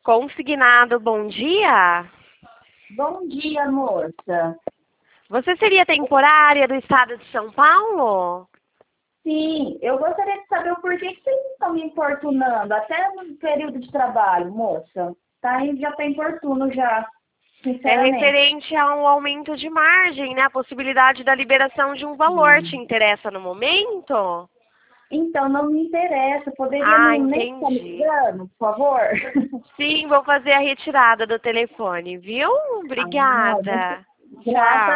Consignado, bom dia. Bom dia, moça. Você seria temporária do estado de São Paulo? Sim, eu gostaria de saber o porquê que vocês estão me importunando, até no período de trabalho, moça. Já tá importuno já, É sinceramente. referente a um aumento de margem, né? A possibilidade da liberação de um valor. Te interessa no momento? Então, não me interessa. Poderia Ah, não nem estar me entendi. ligando, por favor? Sim, vou fazer a retirada do telefone, viu? Ah, muito Obrigada. grata. Tchau.